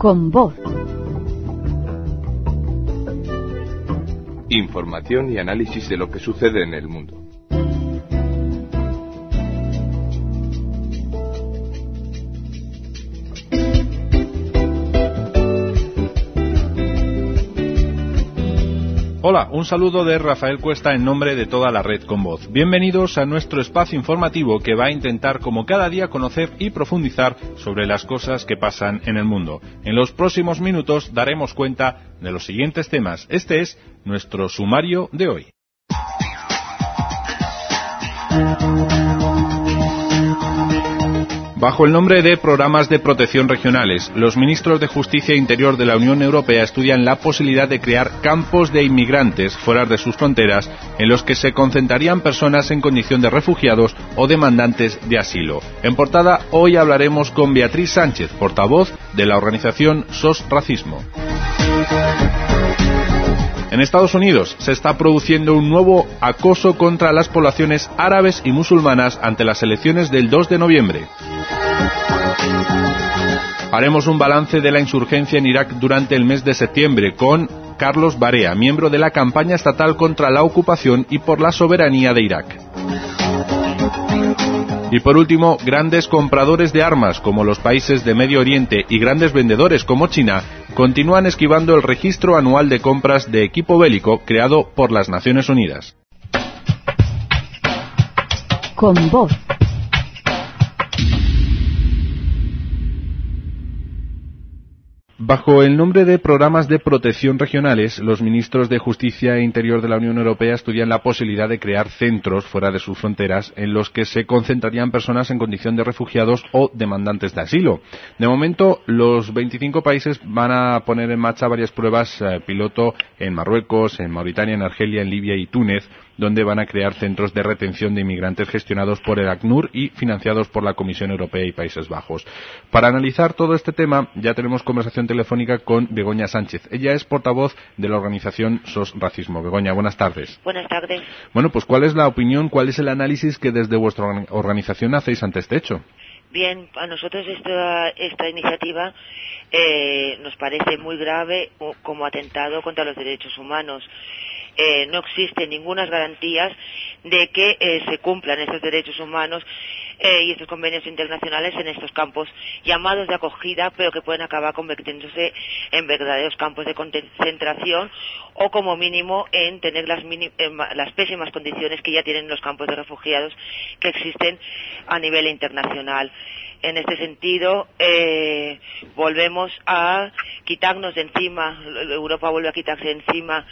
Con voz. Información y análisis de lo que sucede en el mundo. Hola, un saludo de Rafael Cuesta en nombre de toda la red Con Voz. Bienvenidos a nuestro espacio informativo que va a intentar, como cada día, conocer y profundizar sobre las cosas que pasan en el mundo. En los próximos minutos daremos cuenta de los siguientes temas. Este es nuestro sumario de hoy. Bajo el nombre de Programas de Protección Regionales, los ministros de Justicia e Interior de la Unión Europea estudian la posibilidad de crear campos de inmigrantes fuera de sus fronteras en los que se concentrarían personas en condición de refugiados o demandantes de asilo. En portada, hoy hablaremos con Beatriz Sánchez, portavoz de la organización SOS Racismo. En Estados Unidos se está produciendo un nuevo acoso contra las poblaciones árabes y musulmanas ante las elecciones del 2 de noviembre. Haremos un balance de la insurgencia en Irak durante el mes de septiembre con Carlos Barea, miembro de la campaña estatal contra la ocupación y por la soberanía de Irak. Y por último, grandes compradores de armas como los países de Medio Oriente y grandes vendedores como China continúan esquivando el registro anual de compras de equipo bélico creado por las Naciones Unidas. Con voz. Bajo el nombre de Programas de Protección Regionales, los ministros de Justicia e Interior de la Unión Europea estudian la posibilidad de crear centros fuera de sus fronteras en los que se concentrarían personas en condición de refugiados o demandantes de asilo. De momento, los 25 países van a poner en marcha varias pruebas piloto en Marruecos, en Mauritania, en Argelia, en Libia y Túnez, donde van a crear centros de retención de inmigrantes gestionados por el ACNUR y financiados por la Comisión Europea y Países Bajos. Para analizar todo este tema, ya tenemos conversación telefónica con Begoña Sánchez. Ella es portavoz de la organización SOS Racismo. Begoña, buenas tardes. Buenas tardes. Bueno, pues ¿cuál es la opinión, cuál es el análisis que desde vuestra organización hacéis ante este hecho? Bien, a nosotros esta iniciativa nos parece muy grave como atentado contra los derechos humanos. No existen ninguna garantías de que se cumplan estos derechos humanos y estos convenios internacionales en estos campos llamados de acogida, pero que pueden acabar convirtiéndose en verdaderos campos de concentración o como mínimo en tener las pésimas condiciones que ya tienen los campos de refugiados que existen a nivel internacional. En este sentido, volvemos a quitarnos de encima, Europa vuelve a quitarse de encima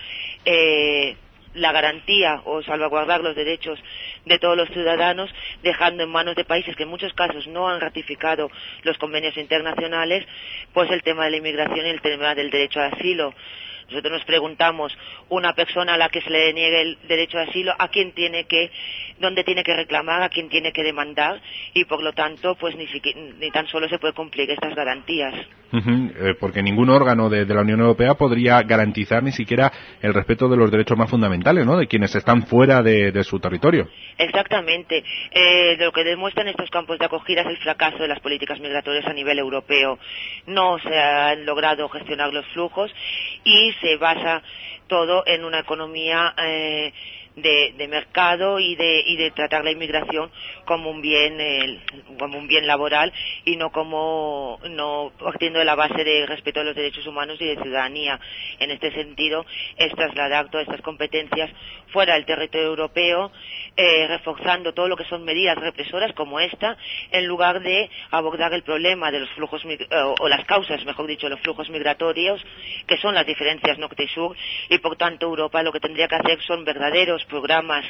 la garantía o salvaguardar los derechos de todos los ciudadanos, dejando en manos de países que en muchos casos no han ratificado los convenios internacionales, pues el tema de la inmigración y el tema del derecho al asilo. Nosotros nos preguntamos, una persona a la que se le niegue el derecho de asilo, dónde tiene que reclamar, a quién tiene que demandar, y por lo tanto, pues ni tan solo se puede cumplir estas garantías. Porque ningún órgano de la Unión Europea podría garantizar ni siquiera el respeto de los derechos más fundamentales, ¿no?, de quienes están fuera de su territorio. Exactamente. Lo que demuestran estos campos de acogida es el fracaso de las políticas migratorias a nivel europeo. No se han logrado gestionar los flujos y se basa todo en una economía de mercado y de tratar la inmigración como un bien laboral y no partiendo de la base de respeto a los derechos humanos y de ciudadanía. En este sentido, es trasladar todas estas competencias fuera del territorio europeo, reforzando todo lo que son medidas represoras como esta, en lugar de abordar el problema de los flujos o las causas, mejor dicho, de los flujos migratorios, que son las diferencias norte y sur, y por tanto Europa lo que tendría que hacer son verdaderos programas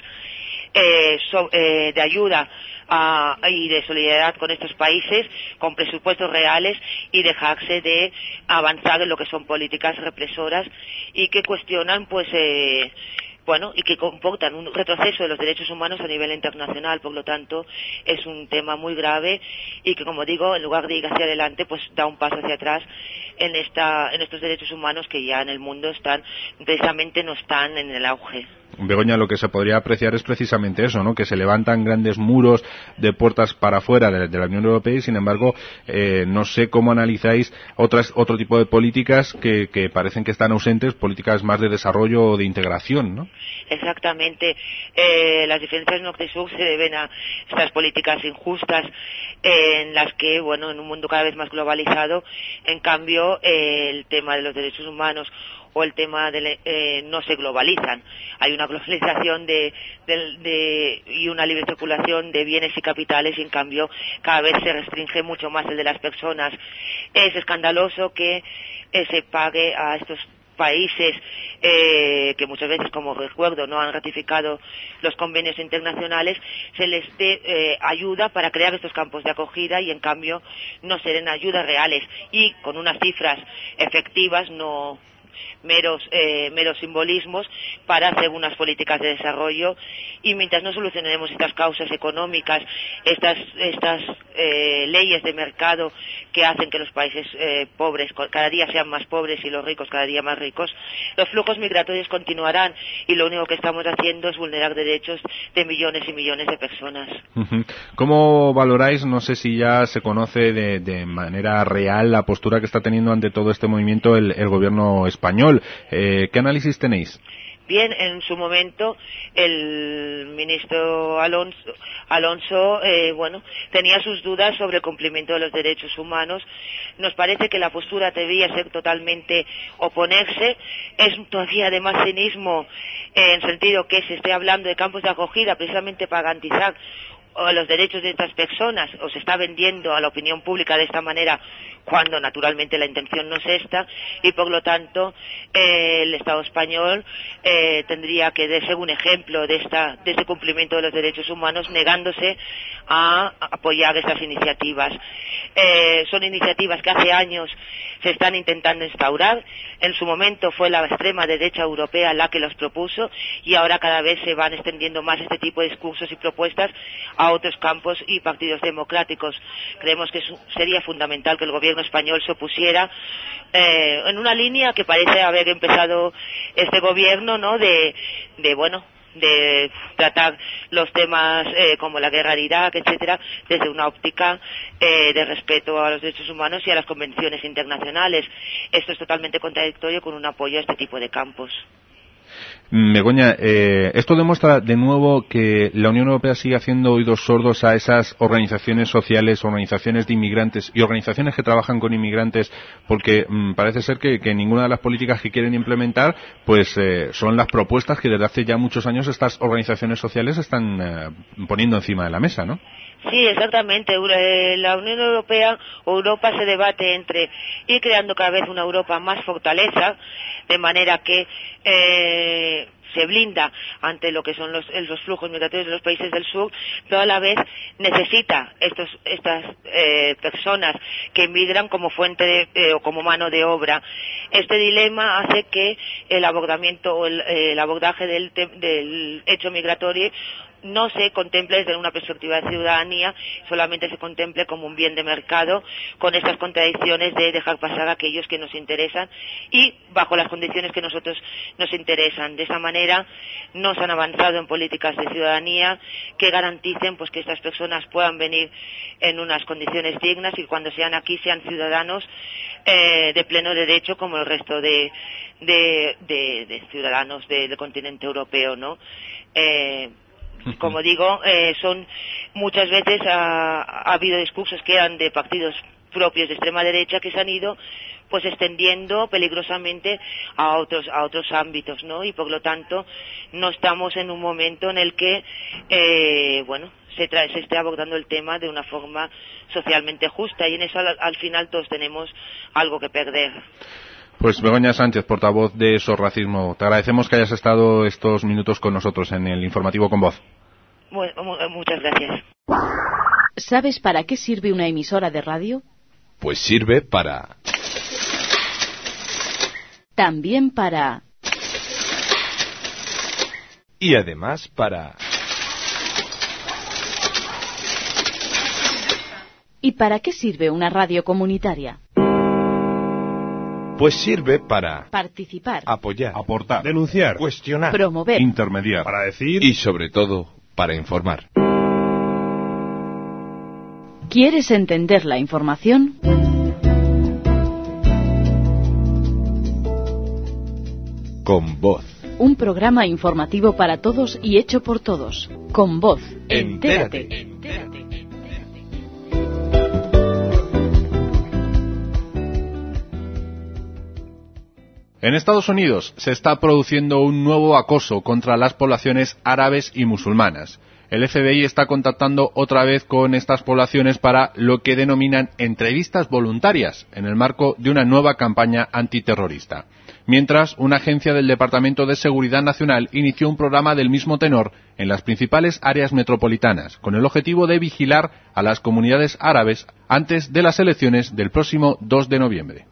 de ayuda y de solidaridad con estos países, con presupuestos reales, y dejarse de avanzar en lo que son políticas represoras y que cuestionan y que comportan un retroceso de los derechos humanos a nivel internacional. Por lo tanto, es un tema muy grave y que, como digo, en lugar de ir hacia adelante, pues da un paso hacia atrás en estos derechos humanos que ya en el mundo precisamente no están en el auge. Begoña, lo que se podría apreciar es precisamente eso, ¿no? Que se levantan grandes muros de puertas para afuera de la Unión Europea y, sin embargo, no sé cómo analizáis otro tipo de políticas que parecen que están ausentes, políticas más de desarrollo o de integración, ¿no? Exactamente. Las diferencias norte-sur se deben a estas políticas injustas en las que, bueno, en un mundo cada vez más globalizado, en cambio, el tema de los derechos humanos o el tema no se globalizan. Hay una globalización y una libre circulación de bienes y capitales y, en cambio, cada vez se restringe mucho más el de las personas. Es escandaloso que se pague a estos países que muchas veces, como recuerdo, no han ratificado los convenios internacionales, se les dé ayuda para crear estos campos de acogida y, en cambio, no se den ayudas reales y con unas cifras efectivas, no meros simbolismos, para hacer unas políticas de desarrollo. Y mientras no solucionemos estas causas económicas, estas leyes de mercado que hacen que los países pobres cada día sean más pobres y los ricos cada día más ricos, los flujos migratorios continuarán y lo único que estamos haciendo es vulnerar derechos de millones y millones de personas. ¿Cómo valoráis, no sé si ya se conoce de manera real, la postura que está teniendo ante todo este movimiento el gobierno español? ¿Qué análisis tenéis? Bien, en su momento el ministro Alonso tenía sus dudas sobre el cumplimiento de los derechos humanos. Nos parece que la postura debía ser totalmente oponerse. Es todavía de más cinismo en sentido que se esté hablando de campos de acogida precisamente para garantizar los derechos de estas personas, o se está vendiendo a la opinión pública de esta manera, cuando naturalmente la intención no es esta, y por lo tanto el Estado español tendría que ser un ejemplo de este cumplimiento de los derechos humanos, negándose a apoyar estas iniciativas. Son iniciativas que hace años se están intentando instaurar. En su momento fue la extrema derecha europea la que los propuso, y ahora cada vez se van extendiendo más este tipo de discursos y propuestas a otros campos y partidos democráticos. Creemos que sería fundamental que el gobierno español se opusiera en una línea que parece haber empezado este gobierno, ¿no? de tratar los temas como la guerra de Irak, etcétera, desde una óptica de respeto a los derechos humanos y a las convenciones internacionales. Esto es totalmente contradictorio con un apoyo a este tipo de campos. Begoña, esto demuestra de nuevo que la Unión Europea sigue haciendo oídos sordos a esas organizaciones sociales, organizaciones de inmigrantes y organizaciones que trabajan con inmigrantes, porque parece ser que ninguna de las políticas que quieren implementar pues son las propuestas que desde hace ya muchos años estas organizaciones sociales están poniendo encima de la mesa, ¿no? Sí, exactamente. La Unión Europea o Europa se debate entre ir creando cada vez una Europa más fortaleza, de manera que se blinda ante lo que son los flujos migratorios de los países del sur, pero a la vez necesita estas personas que emigran como fuente o como mano de obra. Este dilema hace que el abordamiento o el abordaje del hecho migratorio no se contemple desde una perspectiva de ciudadanía, solamente se contemple como un bien de mercado, con estas contradicciones de dejar pasar a aquellos que nos interesan y bajo las condiciones que nosotros nos interesan. De esa manera no se han avanzado en políticas de ciudadanía que garanticen pues que estas personas puedan venir en unas condiciones dignas y cuando sean aquí sean ciudadanos de pleno derecho como el resto de ciudadanos del continente europeo, ¿no? Como digo, son muchas veces ha habido discursos que eran de partidos propios de extrema derecha que se han ido pues extendiendo peligrosamente a otros ámbitos, ¿no? Y por lo tanto no estamos en un momento en el que se esté abordando el tema de una forma socialmente justa, y en eso al final todos tenemos algo que perder. Pues Begoña Sánchez, portavoz de SOS Racismo, te agradecemos que hayas estado estos minutos con nosotros en el informativo con voz. Muchas gracias. ¿Sabes para qué sirve una emisora de radio? Pues sirve para... También para... Y además para... ¿Y para qué sirve una radio comunitaria? Pues sirve para participar, apoyar, aportar, denunciar, cuestionar, promover, intermediar, para decir y sobre todo para informar. ¿Quieres entender la información? Con voz. Un programa informativo para todos y hecho por todos. Con voz. Entérate. En Estados Unidos se está produciendo un nuevo acoso contra las poblaciones árabes y musulmanas. El FBI está contactando otra vez con estas poblaciones para lo que denominan entrevistas voluntarias en el marco de una nueva campaña antiterrorista. Mientras, una agencia del Departamento de Seguridad Nacional inició un programa del mismo tenor en las principales áreas metropolitanas, con el objetivo de vigilar a las comunidades árabes antes de las elecciones del próximo 2 de noviembre.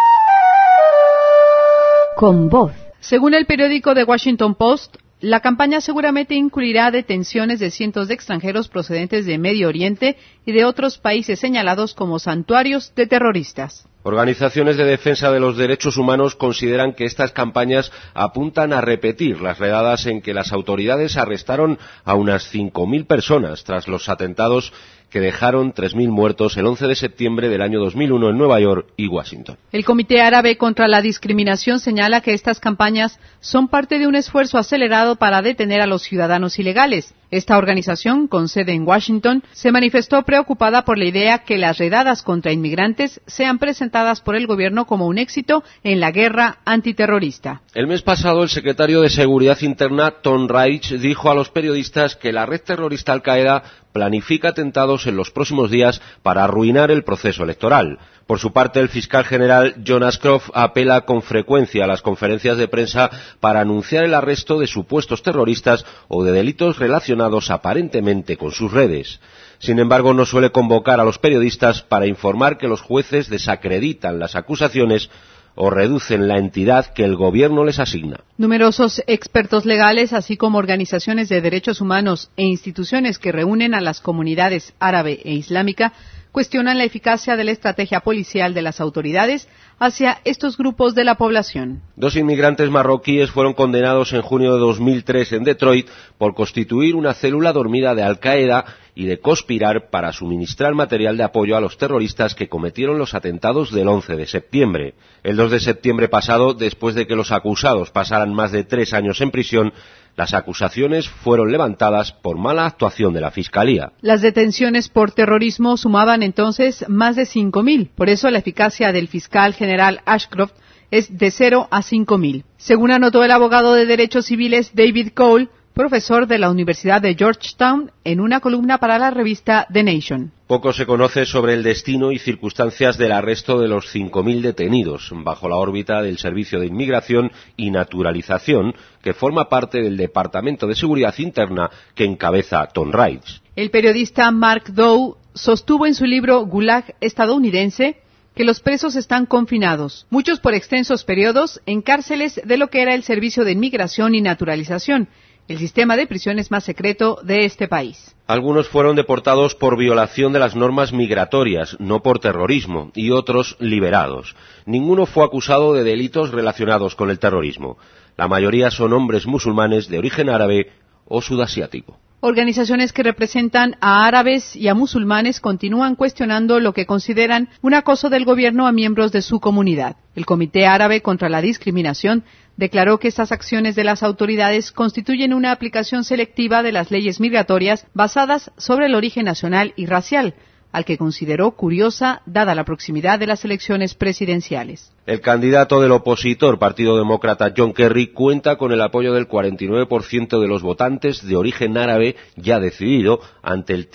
Con voz. Según el periódico The Washington Post, la campaña seguramente incluirá detenciones de cientos de extranjeros procedentes de Medio Oriente y de otros países señalados como santuarios de terroristas. Organizaciones de defensa de los derechos humanos consideran que estas campañas apuntan a repetir las redadas en que las autoridades arrestaron a unas 5.000 personas tras los atentados que dejaron 3.000 muertos el 11 de septiembre del año 2001 en Nueva York y Washington. El Comité Árabe contra la Discriminación señala que estas campañas son parte de un esfuerzo acelerado para detener a los ciudadanos ilegales. Esta organización, con sede en Washington, se manifestó preocupada por la idea que las redadas contra inmigrantes sean presentadas por el gobierno como un éxito en la guerra antiterrorista. El mes pasado, el secretario de Seguridad Interna, Tom Reich, dijo a los periodistas que la red terrorista Al-Qaeda planifica atentados en los próximos días para arruinar el proceso electoral. Por su parte, el fiscal general John Ashcroft apela con frecuencia a las conferencias de prensa para anunciar el arresto de supuestos terroristas o de delitos relacionados aparentemente con sus redes. Sin embargo, no suele convocar a los periodistas para informar que los jueces desacreditan las acusaciones o reducen la entidad que el gobierno les asigna. Numerosos expertos legales, así como organizaciones de derechos humanos e instituciones que reúnen a las comunidades árabe e islámica, cuestionan la eficacia de la estrategia policial de las autoridades hacia estos grupos de la población. 2 inmigrantes marroquíes fueron condenados en junio de 2003 en Detroit por constituir una célula dormida de Al-Qaeda y de conspirar para suministrar material de apoyo a los terroristas que cometieron los atentados del 11 de septiembre. El 2 de septiembre pasado, después de que los acusados pasaran más de 3 años en prisión, las acusaciones fueron levantadas por mala actuación de la Fiscalía. Las detenciones por terrorismo sumaban entonces más de 5.000. Por eso la eficacia del fiscal general Ashcroft es de 0 a 5.000. Según anotó el abogado de derechos civiles David Cole, profesor de la Universidad de Georgetown, en una columna para la revista The Nation. Poco se conoce sobre el destino y circunstancias del arresto de los 5.000 detenidos bajo la órbita del Servicio de Inmigración y Naturalización, que forma parte del Departamento de Seguridad Interna que encabeza Tom Reich. El periodista Mark Dow sostuvo en su libro Gulag estadounidense que los presos están confinados, muchos por extensos periodos, en cárceles de lo que era el Servicio de Inmigración y Naturalización, el sistema de prisiones más secreto de este país. Algunos fueron deportados por violación de las normas migratorias, no por terrorismo, y otros liberados. Ninguno fue acusado de delitos relacionados con el terrorismo. La mayoría son hombres musulmanes de origen árabe o sudasiático. Organizaciones que representan a árabes y a musulmanes continúan cuestionando lo que consideran un acoso del gobierno a miembros de su comunidad. El Comité Árabe contra la Discriminación declaró que estas acciones de las autoridades constituyen una aplicación selectiva de las leyes migratorias basadas sobre el origen nacional y racial, al que consideró curiosa dada la proximidad de las elecciones presidenciales. El candidato del opositor Partido Demócrata John Kerry cuenta con el apoyo del 49% de los votantes de origen árabe ya decidido ante el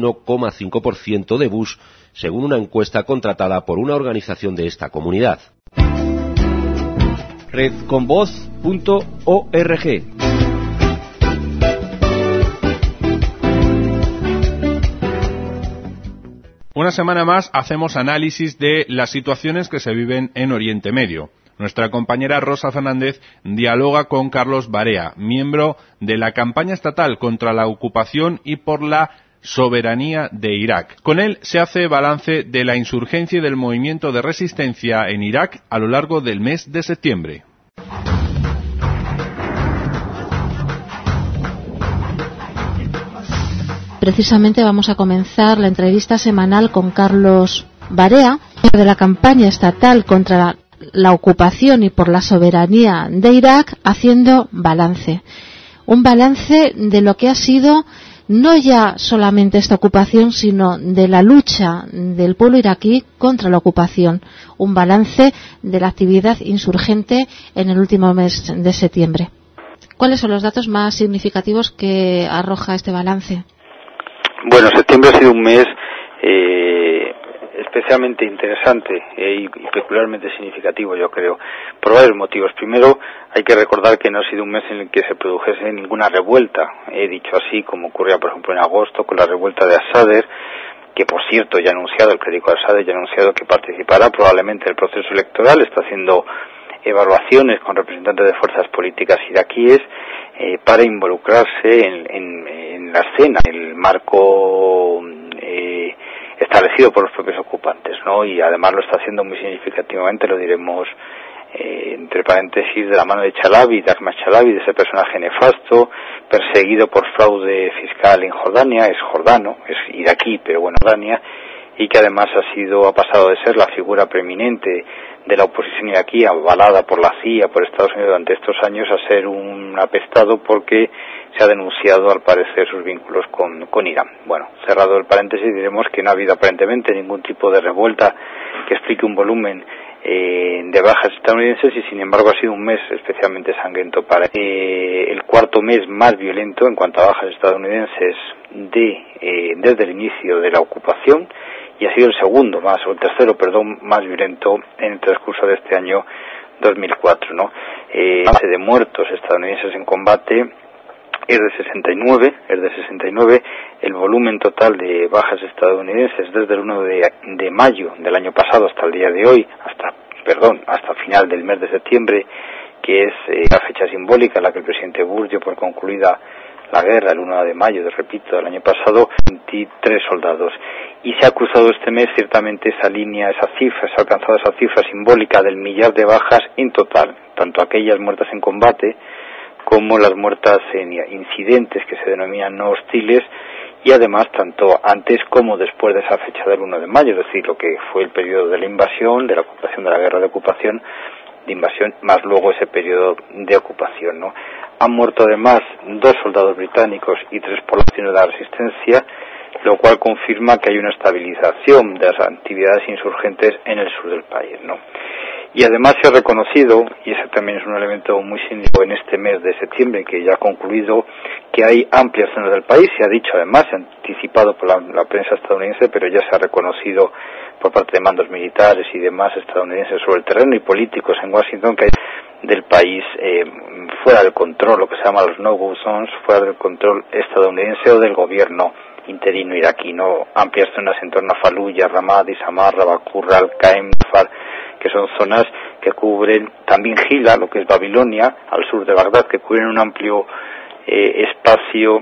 31,5% de Bush, según una encuesta contratada por una organización de esta comunidad. redconvoz.org. Una semana más hacemos análisis de las situaciones que se viven en Oriente Medio. Nuestra compañera Rosa Fernández dialoga con Carlos Barea, miembro de la campaña estatal contra la ocupación y por la Soberanía de Irak. Con él se hace balance de la insurgencia y del movimiento de resistencia en Irak a lo largo del mes de septiembre. Precisamente vamos a comenzar la entrevista semanal con Carlos Barea de la campaña estatal contra la ocupación y por la soberanía de Irak, haciendo balance. Un balance de lo que ha sido no ya solamente esta ocupación, sino de la lucha del pueblo iraquí contra la ocupación. Un balance de la actividad insurgente en el último mes de septiembre. ¿Cuáles son los datos más significativos que arroja este balance? Bueno, septiembre ha sido un mes especialmente interesante y peculiarmente significativo, yo creo, por varios motivos. Primero, hay que recordar que no ha sido un mes en el que se produjese ninguna revuelta, he dicho así, como ocurría, por ejemplo, en agosto con la revuelta de Al-Sadr, que, por cierto, ya ha anunciado, el clérigo Al-Sadr ya ha anunciado que participará probablemente en el proceso electoral, está haciendo evaluaciones con representantes de fuerzas políticas iraquíes para involucrarse en la escena, en el marco establecido por los propios ocupantes, ¿no? Y además lo está haciendo muy significativamente, lo diremos entre paréntesis, de la mano de Chalabi, de Ahmad Chalabi, de ese personaje nefasto, perseguido por fraude fiscal en Jordania, es jordano, es iraquí, pero bueno, Jordania, y que además ha pasado de ser la figura preeminente de la oposición iraquí, avalada por la CIA, por Estados Unidos durante estos años, a ser un apestado porque se ha denunciado, al parecer, sus vínculos con Irán. Bueno, cerrado el paréntesis, diremos que no ha habido aparentemente ningún tipo de revuelta que explique un volumen de bajas estadounidenses, y sin embargo ha sido un mes especialmente sangriento para el cuarto mes más violento en cuanto a bajas estadounidenses desde el inicio de la ocupación, y ha sido el tercero más violento en el transcurso de este año 2004, ¿no? El balance de muertos estadounidenses en combate es de 69, el volumen total de bajas estadounidenses desde el 1 de mayo del año pasado hasta el día de hoy, hasta final del mes de septiembre, que es la fecha simbólica en la que el presidente Bush dio por concluida la guerra, el 1 de mayo, del año pasado, 23 soldados. Y se ha cruzado este mes ciertamente esa línea, esa cifra, se ha alcanzado esa cifra simbólica del 1.000.000 de bajas en total, tanto aquellas muertas en combate como las muertas en incidentes que se denominan no hostiles, y además tanto antes como después de esa fecha del 1 de mayo, es decir, lo que fue el periodo de la invasión, de la ocupación, de la guerra de ocupación, de invasión, más luego ese periodo de ocupación, ¿no? Han muerto además 2 soldados británicos y 3 poblaciones de la resistencia, lo cual confirma que hay una estabilización de las actividades insurgentes en el sur del país, ¿no? Y además se ha reconocido, y ese también es un elemento muy significativo en este mes de septiembre, que ya ha concluido, que hay amplias zonas del país, se ha dicho además, se ha anticipado por la prensa estadounidense, pero ya se ha reconocido por parte de mandos militares y demás estadounidenses sobre el terreno y políticos en Washington, que hay del país fuera del control, lo que se llama los no-go zones, fuera del control estadounidense o del gobierno interino iraquí, ¿no? Amplias zonas en torno a Fallujah, Ramadi, Samarra, Bakurra, Al-Qaim, Far, que son zonas que cubren también Gila, lo que es Babilonia, al sur de Bagdad, que cubren un amplio espacio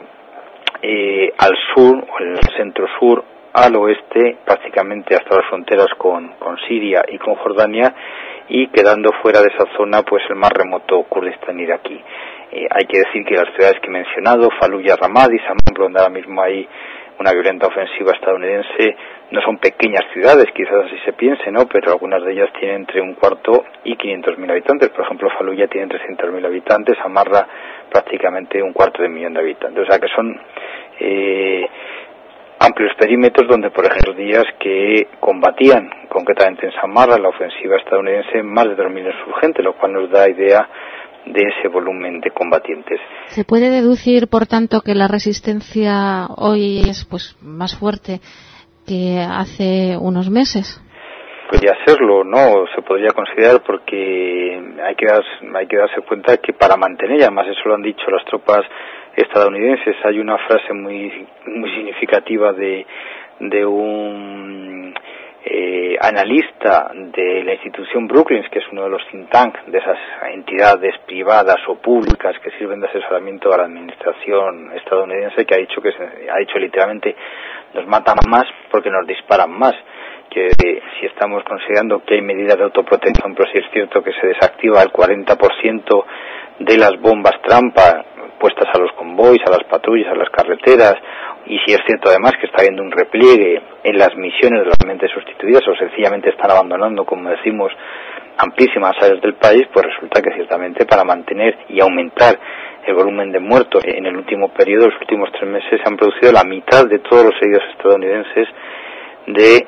al sur, o el centro-sur, al oeste, prácticamente hasta las fronteras con Siria y con Jordania, y quedando fuera de esa zona pues el más remoto Kurdistán iraquí. Hay que decir que las ciudades que he mencionado, Fallujah, Ramadi, Samarra, donde ahora mismo hay una violenta ofensiva estadounidense, no son pequeñas ciudades, quizás así se piense, ¿no? Pero algunas de ellas tienen entre 1/4 y 500.000 habitantes. Por ejemplo, Fallujah tiene 300.000 habitantes, Samarra prácticamente 250.000 habitantes. O sea que son amplios perímetros donde, por ejemplo, días que combatían concretamente en Samarra la ofensiva estadounidense más de 2.000 insurgentes, lo cual nos da idea de ese volumen de combatientes. ¿Se puede deducir, por tanto, que la resistencia hoy es pues más fuerte que hace unos meses? Podría serlo, ¿no? Se podría considerar, porque hay que darse cuenta que para mantener, además eso lo han dicho las tropas estadounidenses, hay una frase muy significativa de un analista de la institución Brookings, que es uno de los think tanks de esas entidades privadas o públicas que sirven de asesoramiento a la administración estadounidense, que ha dicho literalmente, nos matan más porque nos disparan más. Que si estamos considerando que hay medidas de autoprotección, pero si es cierto que se desactiva el 40% de las bombas trampa puestas a los convoys, a las patrullas, a las carreteras, y si es cierto además que está habiendo un repliegue en las misiones de las mentes sustituidas o sencillamente están abandonando, como decimos, amplísimas áreas del país, pues resulta que ciertamente para mantener y aumentar el volumen de muertos en el último periodo, los últimos 3 meses, se han producido la mitad de todos los heridos estadounidenses de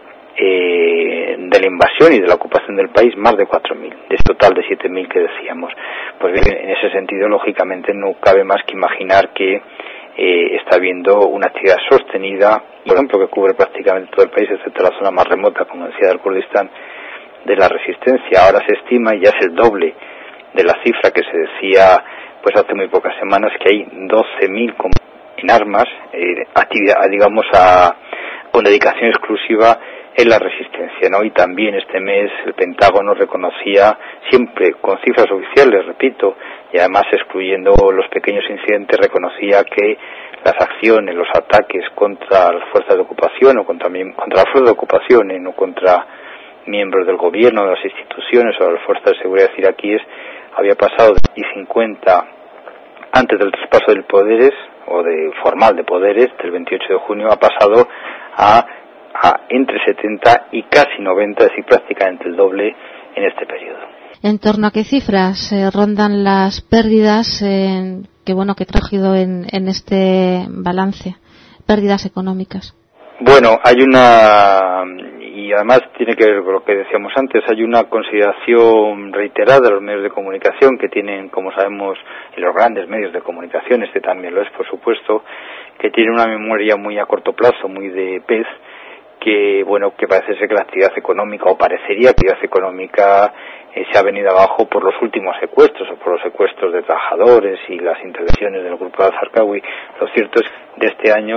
la invasión y de la ocupación del país, más de 4.000, de ese total de 7.000 que decíamos. Pues bien, en ese sentido, lógicamente, no cabe más que imaginar que está habiendo una actividad sostenida, por ejemplo, que cubre prácticamente todo el país, excepto la zona más remota, como decía, del Kurdistán, de la resistencia. Ahora se estima, y ya es el doble de la cifra que se decía pues hace muy pocas semanas, que hay 12.000 en armas, actividad, digamos, con dedicación exclusiva en la resistencia, ¿no? Y también este mes el Pentágono reconocía, siempre con cifras oficiales, repito, y además excluyendo los pequeños incidentes, reconocía que las acciones, los ataques contra las fuerzas de ocupación o contra las fuerzas de ocupación, no contra miembros del gobierno, de las instituciones o de las fuerzas de seguridad iraquíes, había pasado de 50 antes del traspaso de poderes o de formal de poderes del 28 de junio, ha pasado a entre 70 y casi 90, es decir, prácticamente el doble en este periodo. ¿En torno a qué cifras rondan las pérdidas que trajido en este balance? Pérdidas económicas. Bueno, hay una, y además tiene que ver con lo que decíamos antes, hay una consideración reiterada de los medios de comunicación que tienen, como sabemos, en los grandes medios de comunicación, este también lo es, por supuesto, que tienen una memoria muy a corto plazo, muy de pez, que parece ser que la actividad económica, o parecería que la actividad económica se ha venido abajo por los últimos secuestros, o por los secuestros de trabajadores y las intervenciones del grupo de Al-Zarqawi. Lo cierto es que de este año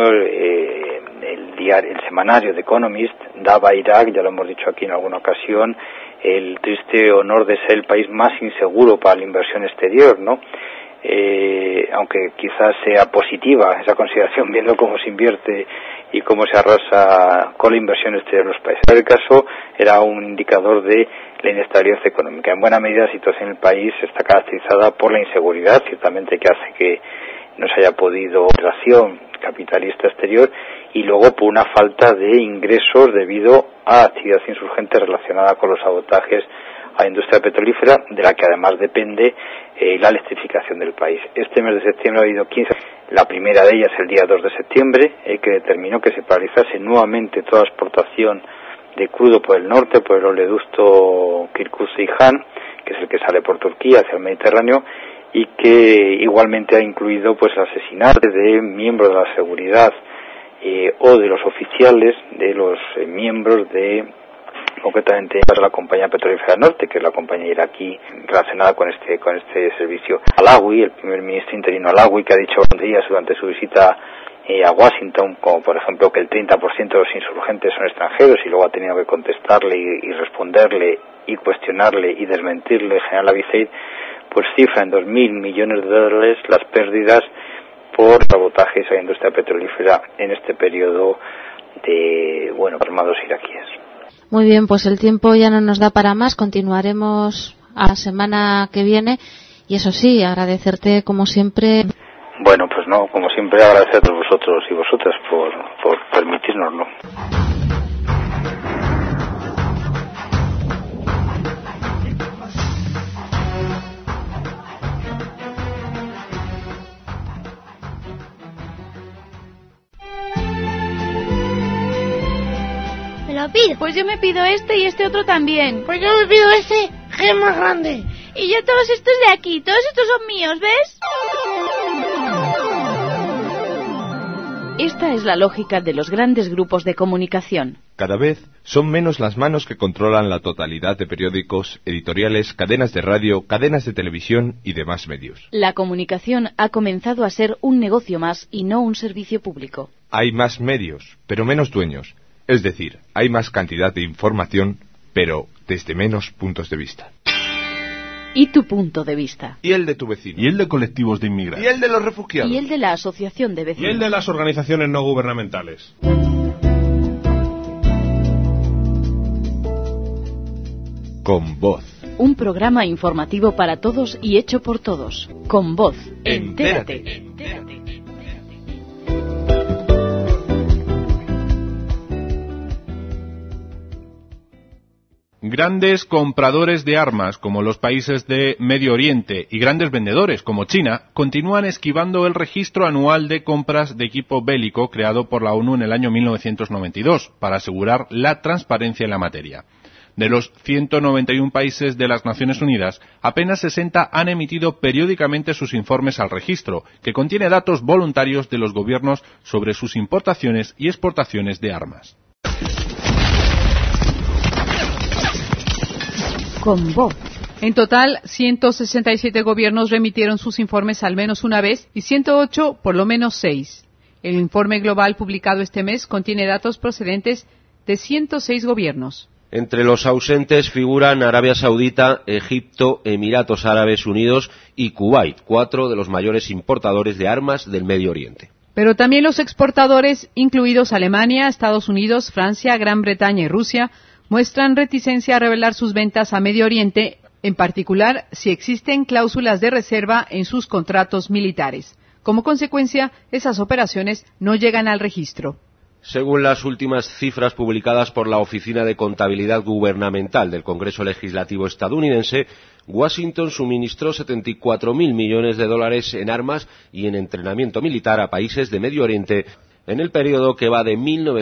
el semanario The Economist daba a Irak, ya lo hemos dicho aquí en alguna ocasión, el triste honor de ser el país más inseguro para la inversión exterior, ¿no? Aunque quizás sea positiva esa consideración, viendo cómo se invierte y cómo se arrasa con la inversión exterior en los países. En el caso, era un indicador de la inestabilidad económica. En buena medida, la situación en el país está caracterizada por la inseguridad, ciertamente, que hace que no se haya podido relación capitalista exterior, y luego por una falta de ingresos debido a actividad insurgente relacionada con los sabotajes a la industria petrolífera, de la que además depende la electrificación del país. Este mes de septiembre ha habido 15. La primera de ellas el día 2 de septiembre, que determinó que se paralizase nuevamente toda exportación de crudo por el norte, por el oleoducto Kirkuk-Ceyhan, que es el que sale por Turquía hacia el Mediterráneo, y que igualmente ha incluido pues el asesinato de miembros de la seguridad o de los oficiales, de los miembros de, concretamente, de la compañía petrolífera del norte, que es la compañía iraquí relacionada con este servicio. Alawi, el primer ministro interino Alawi, que ha dicho días durante su visita a Washington, como por ejemplo que el 30% de los insurgentes son extranjeros, y luego ha tenido que contestarle y responderle y cuestionarle y desmentirle el general Abizaid, pues cifra en $2.000 millones las pérdidas por sabotajes a la industria petrolífera en este periodo de, armados iraquíes. Muy bien, pues el tiempo ya no nos da para más. Continuaremos a la semana que viene, y eso sí, agradecerte como siempre. Bueno, pues no, como siempre, agradecer a todos vosotros y vosotras por permitirnoslo. ¿Me lo pido? Pues yo me pido este y este otro también. Pues yo me pido ese, que es más grande. Y yo todos estos de aquí, todos estos son míos, ¿ves? Esta es la lógica de los grandes grupos de comunicación. Cada vez son menos las manos que controlan la totalidad de periódicos, editoriales, cadenas de radio, cadenas de televisión y demás medios. La comunicación ha comenzado a ser un negocio más y no un servicio público. Hay más medios, pero menos dueños. Es decir, hay más cantidad de información, pero desde menos puntos de vista. ¿Y tu punto de vista? Y el de tu vecino. Y el de colectivos de inmigrantes. Y el de los refugiados. Y el de la asociación de vecinos. Y el de las organizaciones no gubernamentales. Con Voz. Un programa informativo para todos y hecho por todos. Con Voz. Entérate. Grandes compradores de armas, como los países de Medio Oriente, y grandes vendedores, como China, continúan esquivando el registro anual de compras de equipo bélico creado por la ONU en el año 1992, para asegurar la transparencia en la materia. De los 191 países de las Naciones Unidas, apenas 60 han emitido periódicamente sus informes al registro, que contiene datos voluntarios de los gobiernos sobre sus importaciones y exportaciones de armas. Con Voz. En total, 167 gobiernos remitieron sus informes al menos una vez y 108 por lo menos 6. El informe global publicado este mes contiene datos procedentes de 106 gobiernos. Entre los ausentes figuran Arabia Saudita, Egipto, Emiratos Árabes Unidos y Kuwait, 4 de los mayores importadores de armas del Medio Oriente. Pero también los exportadores, incluidos Alemania, Estados Unidos, Francia, Gran Bretaña y Rusia, muestran reticencia a revelar sus ventas a Medio Oriente, en particular si existen cláusulas de reserva en sus contratos militares. Como consecuencia, esas operaciones no llegan al registro. Según las últimas cifras publicadas por la Oficina de Contabilidad Gubernamental del Congreso Legislativo estadounidense, Washington suministró 74.000 millones de dólares en armas y en entrenamiento militar a países de Medio Oriente en el periodo que va de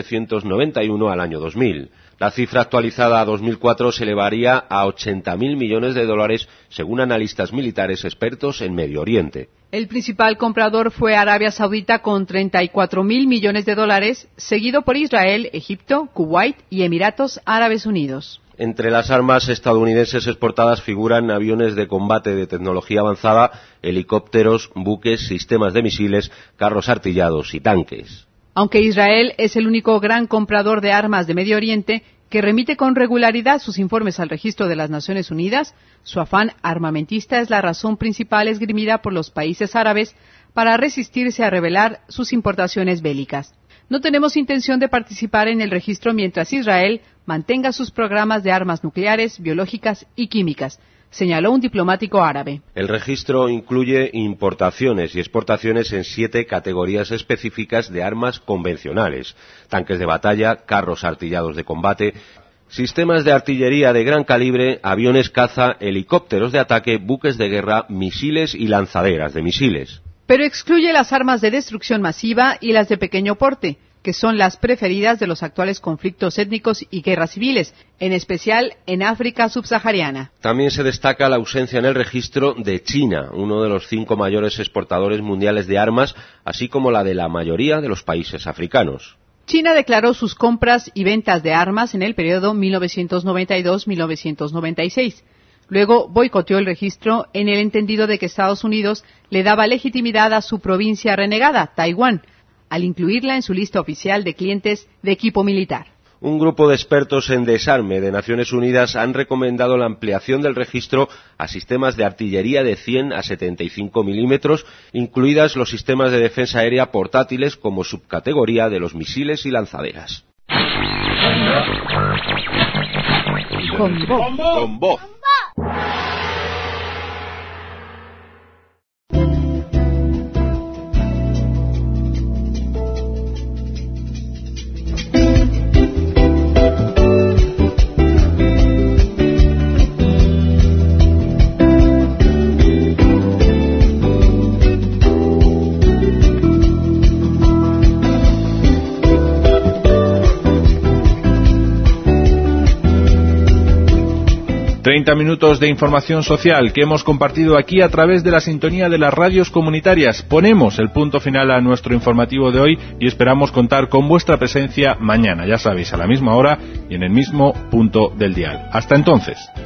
1991 al año 2000. La cifra actualizada a 2004 se elevaría a 80.000 millones de dólares, según analistas militares expertos en Medio Oriente. El principal comprador fue Arabia Saudita con 34.000 millones de dólares, seguido por Israel, Egipto, Kuwait y Emiratos Árabes Unidos. Entre las armas estadounidenses exportadas figuran aviones de combate de tecnología avanzada, helicópteros, buques, sistemas de misiles, carros artillados y tanques. Aunque Israel es el único gran comprador de armas de Medio Oriente que remite con regularidad sus informes al registro de las Naciones Unidas, su afán armamentista es la razón principal esgrimida por los países árabes para resistirse a revelar sus importaciones bélicas. No tenemos intención de participar en el registro mientras Israel mantenga sus programas de armas nucleares, biológicas y químicas, señaló un diplomático árabe. El registro incluye importaciones y exportaciones en 7 categorías específicas de armas convencionales: tanques de batalla, carros artillados de combate, sistemas de artillería de gran calibre, aviones caza, helicópteros de ataque, buques de guerra, misiles y lanzaderas de misiles. Pero excluye las armas de destrucción masiva y las de pequeño porte, que son las preferidas de los actuales conflictos étnicos y guerras civiles, en especial en África subsahariana. También se destaca la ausencia en el registro de China, uno de los 5 mayores exportadores mundiales de armas, así como la de la mayoría de los países africanos. China declaró sus compras y ventas de armas en el periodo 1992-1996. Luego boicoteó el registro en el entendido de que Estados Unidos le daba legitimidad a su provincia renegada, Taiwán, al incluirla en su lista oficial de clientes de equipo militar. Un grupo de expertos en desarme de Naciones Unidas han recomendado la ampliación del registro a sistemas de artillería de 100 a 75 milímetros, incluidas los sistemas de defensa aérea portátiles como subcategoría de los misiles y lanzaderas. Con Voz. Con Voz. 30 minutos de información social que hemos compartido aquí a través de la sintonía de las radios comunitarias. Ponemos el punto final a nuestro informativo de hoy y esperamos contar con vuestra presencia mañana, ya sabéis, a la misma hora y en el mismo punto del dial. Hasta entonces.